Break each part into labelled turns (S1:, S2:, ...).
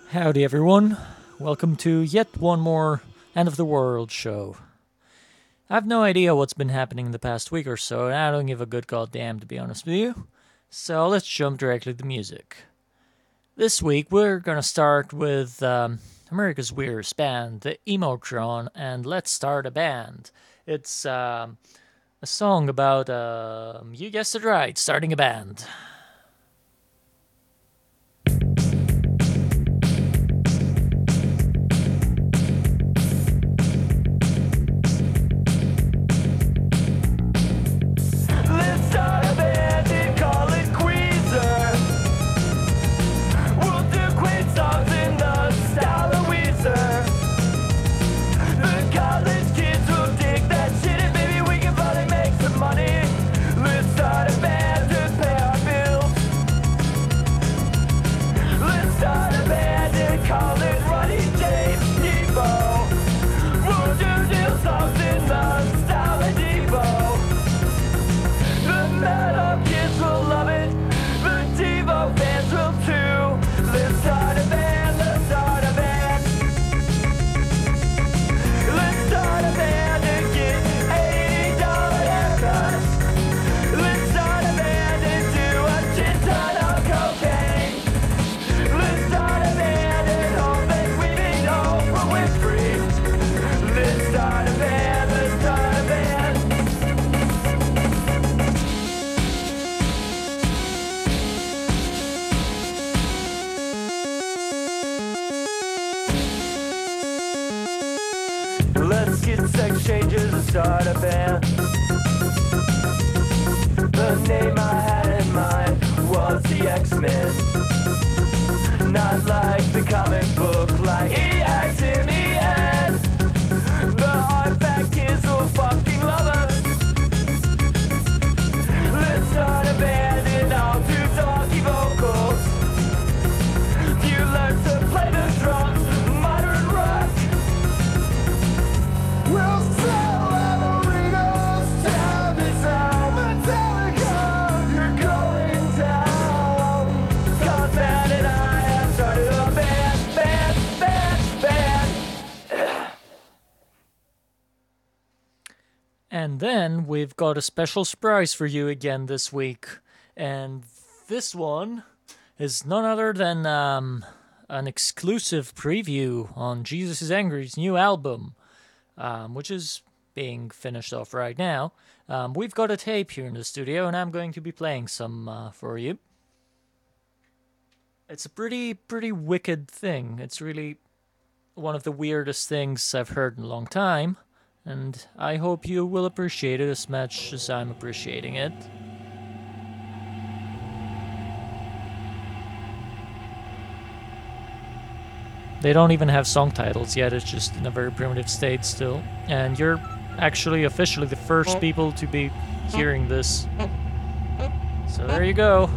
S1: Howdy, everyone. Welcome to yet one more End of the World show. I have no idea what's been happening in the past week or so, and I don't give a good goddamn, to be honest with you. So let's jump directly to music. This week, we're gonna start with America's weirdest band, the Emotron, and Let's Start a Band. It's a song about, you guessed it right, starting a band.
S2: Let's get sex changes and start a band. The name I had in mind was the X-Men. Not like the comic book, like EXMEN. The hardback kids will fucking love us. Let's start a band and I'll do talky vocals. You learn to play the drums, modern rock. We'll sell arenas, time is out, Metallica, you're going down. Cause Matt and I have started a band.
S1: And then we've got a special surprise for you again this week. And this one is none other than an exclusive preview on Jesus is Angry's new album, which is being finished off right now. We've got a tape here in the studio, and I'm going to be playing some for you. It's a pretty wicked thing. It's really one of the weirdest things I've heard in a long time, and I hope you will appreciate it as much as I'm appreciating it. They don't even have song titles yet, it's just in a very primitive state still. And you're actually officially the first people to be hearing this. So there you go.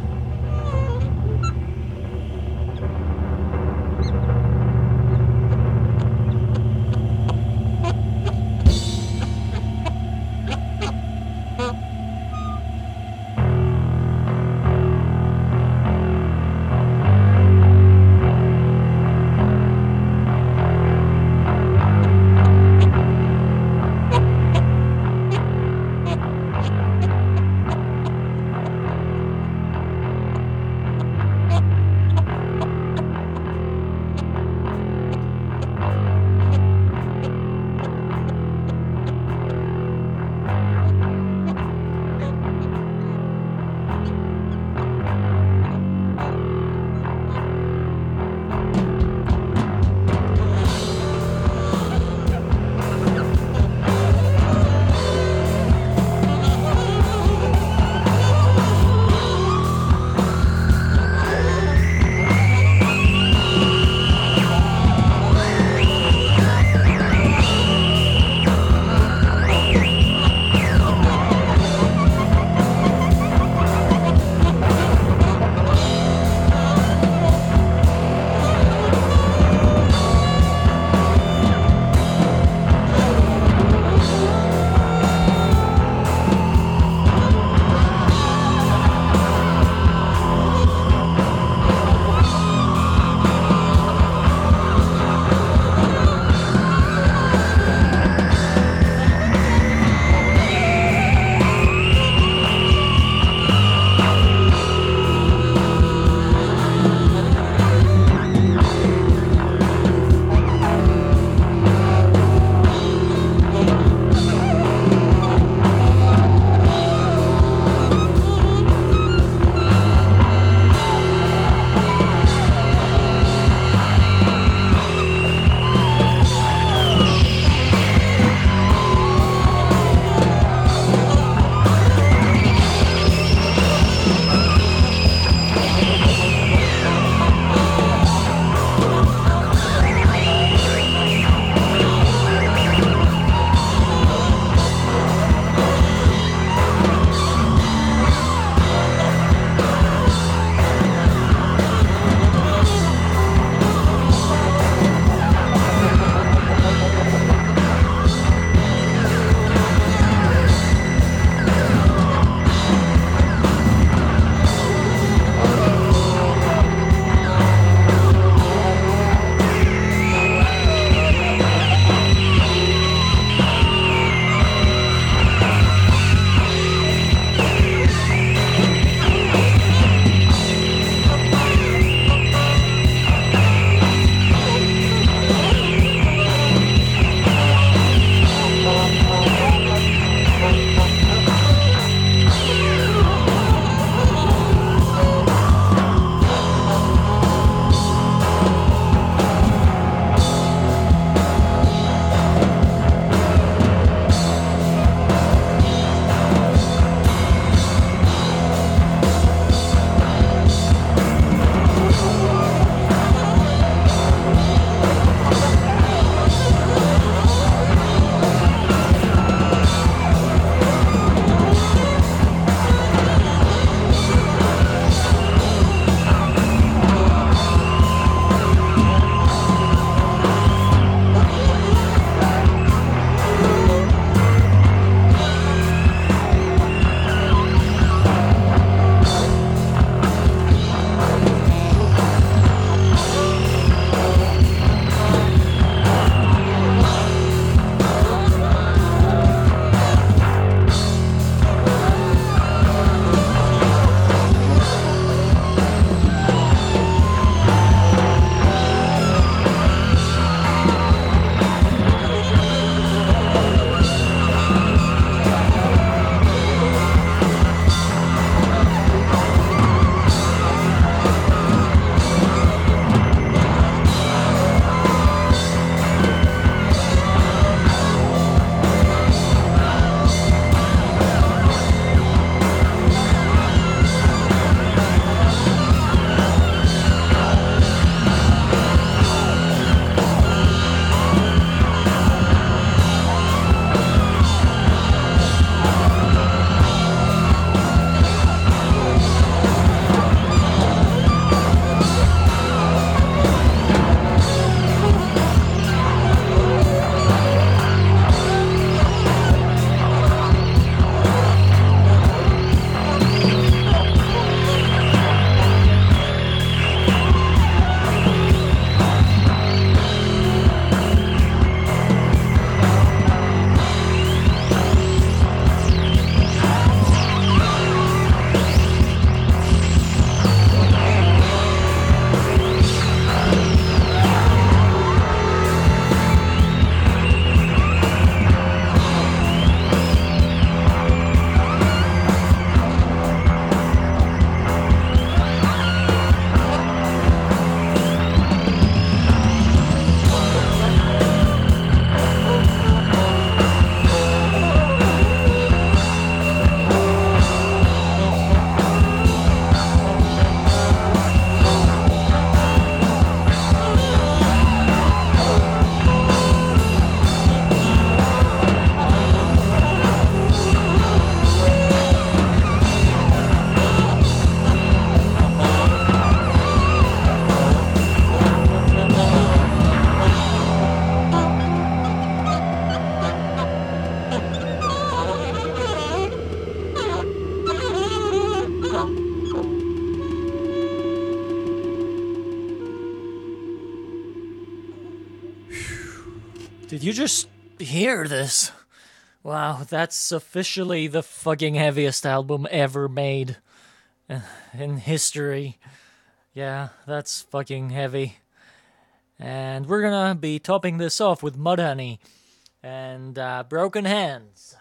S1: Did you just hear this? Wow, that's officially the fucking heaviest album ever made in history. Yeah, that's fucking heavy. And we're gonna be topping this off with Mudhoney and Broken Hands.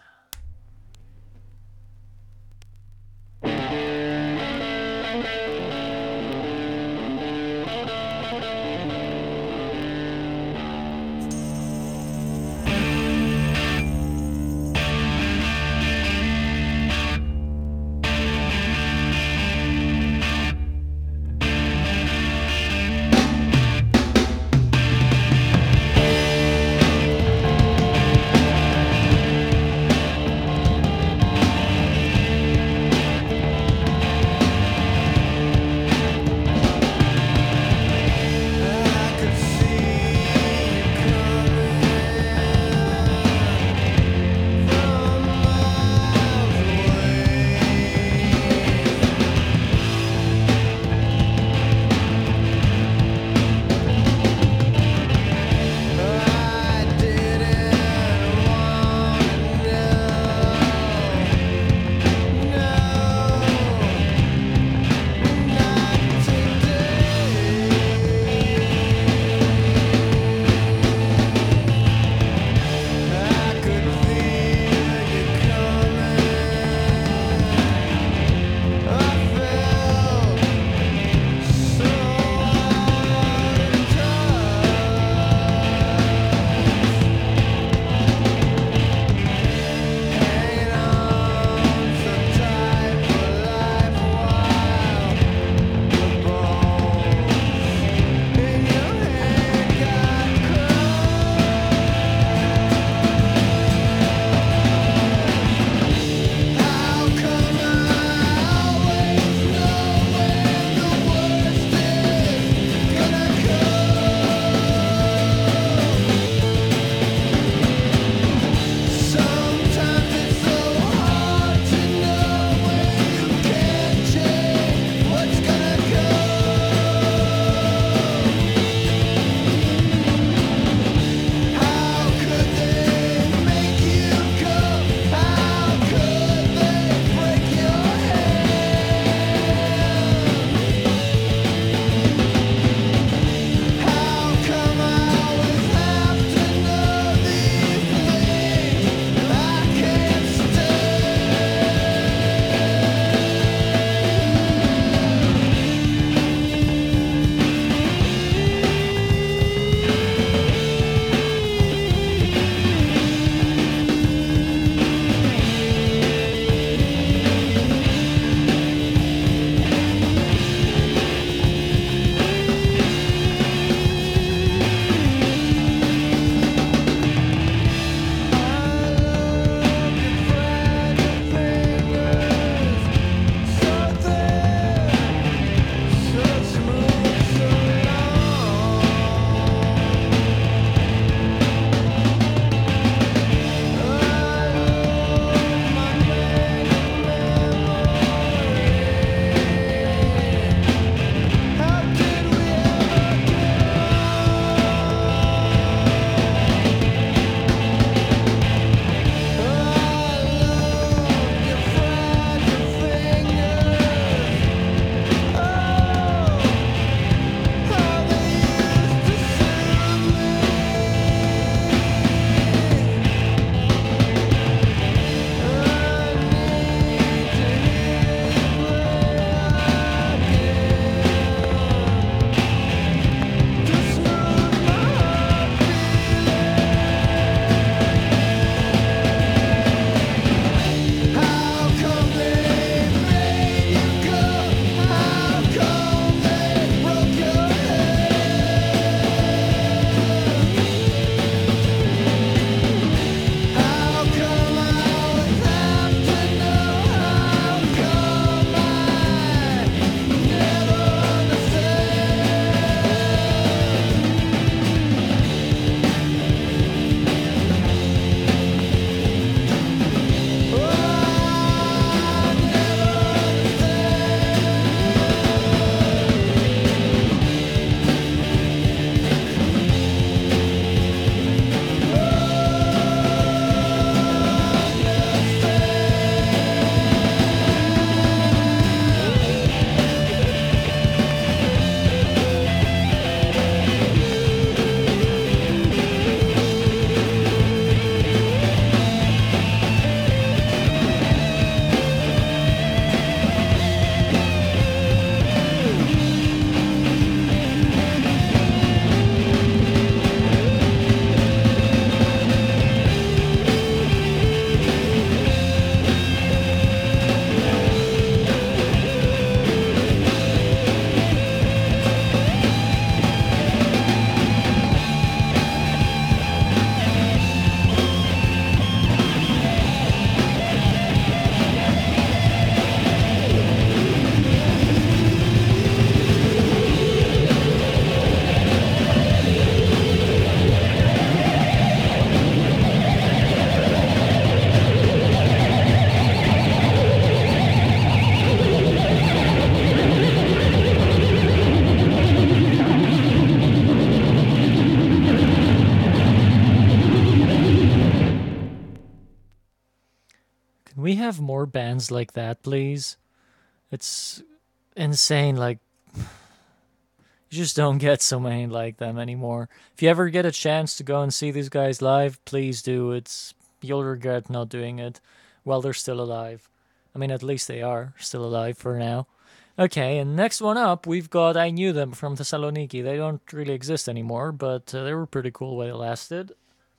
S1: have more bands like that, please? It's insane, like, you just don't get so many like them anymore. If you ever get a chance to go and see these guys live, please do. You'll regret not doing it while they're still alive. I mean, at least they are still alive for now. Okay, and next one up, we've got I Knew Them from Thessaloniki. They don't really exist anymore, but they were pretty cool while they lasted.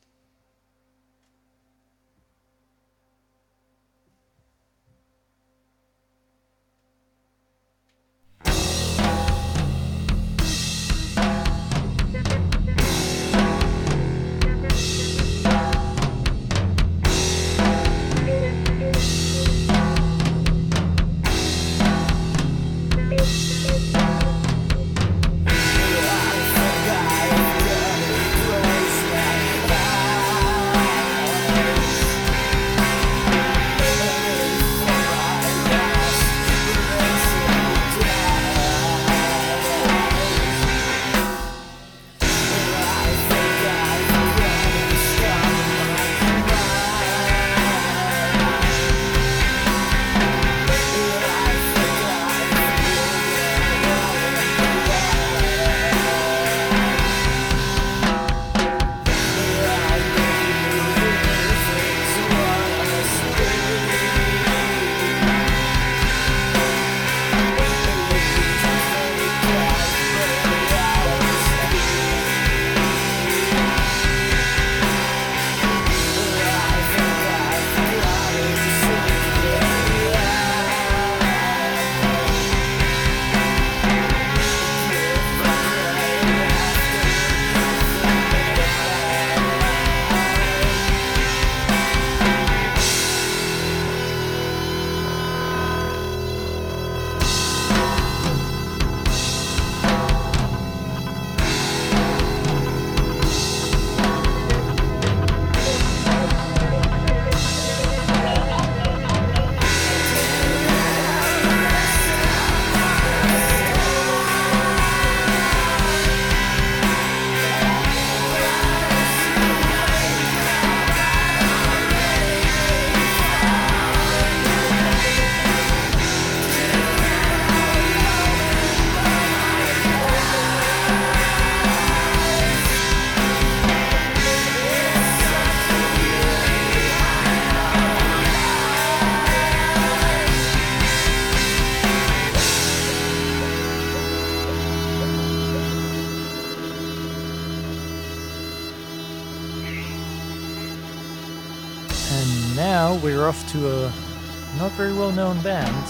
S1: And now we're off to a not very well known band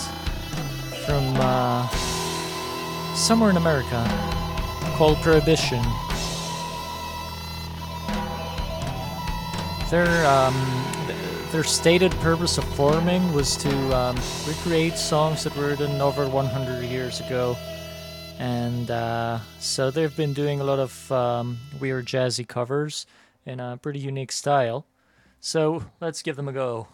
S1: from somewhere in America called Prohibition. Their stated purpose of forming was to recreate songs that were written over 100 years ago. And so they've been doing a lot of weird jazzy covers in a pretty unique style. So let's give them a go.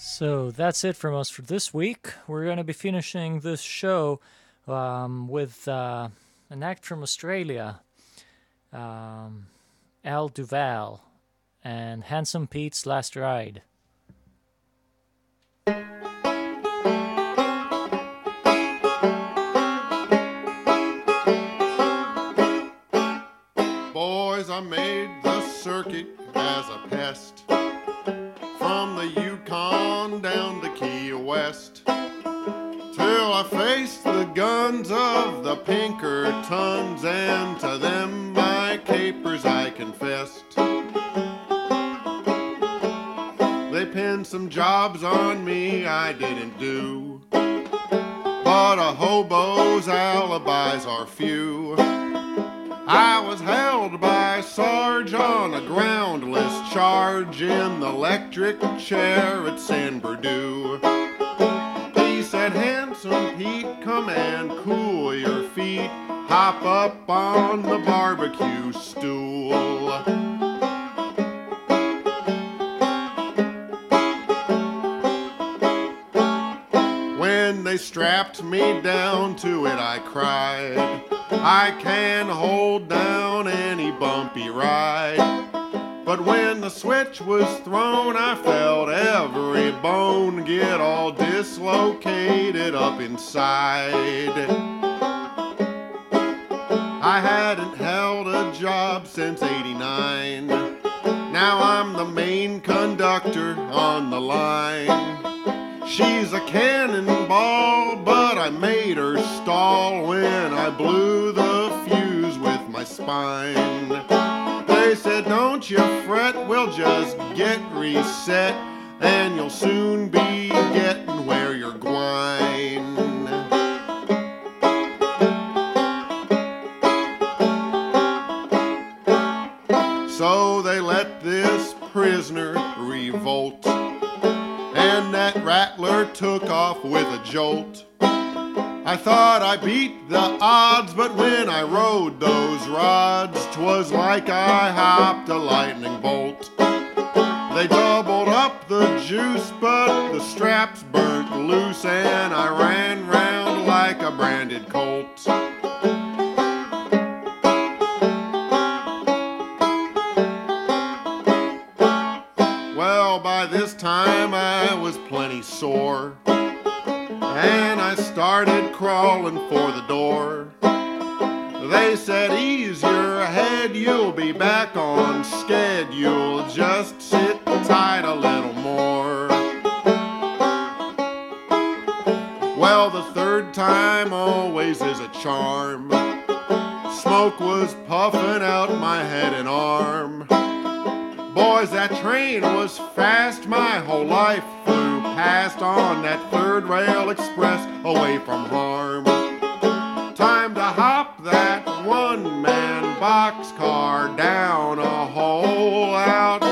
S1: So that's it from us for this week. We're going to be finishing this show with an act from Australia, Al Duval, and Handsome Pete's Last Ride.
S3: Boys, I made the circuit as a pest, from the Yukon down to Key West, till I faced the guns of the Pinkertons, and to them my capers I confessed. They pinned some jobs on me I didn't do, but a hobo's alibis are few. I was held by Sarge on a groundless charge in the electric chair at San Berdoo. He said, "Handsome Pete, come and cool your feet. Hop up on the barbecue stool." When they strapped me down to it, I cried, "I can hold down any bumpy ride." But when the switch was thrown, I felt every bone get all dislocated up inside. I hadn't held a job since '89. Now I'm the main conductor on the line. She's a cannonball, but I made her stall when I blew the fuse with my spine. They said, "Don't you fret, we'll just get reset, and you'll soon be getting where you're gwine." So they let this prisoner revolt, and that rattler took off with a jolt. I thought I beat the odds, but when I rode those rods, 'twas like I hopped a lightning bolt. They doubled up the juice, but the straps burnt loose, and I ran round like a branded colt. Well, by this time I was plenty sore, and I started crawling for the door. They said, "Ease your head, you'll be back on schedule. Just sit tight a little more." Well, the third time always is a charm. Smoke was puffing out my head and arm. Boys, that train was fast, my whole life flew past on that third rail express away from harm. Time to hop that one-man boxcar down a hole out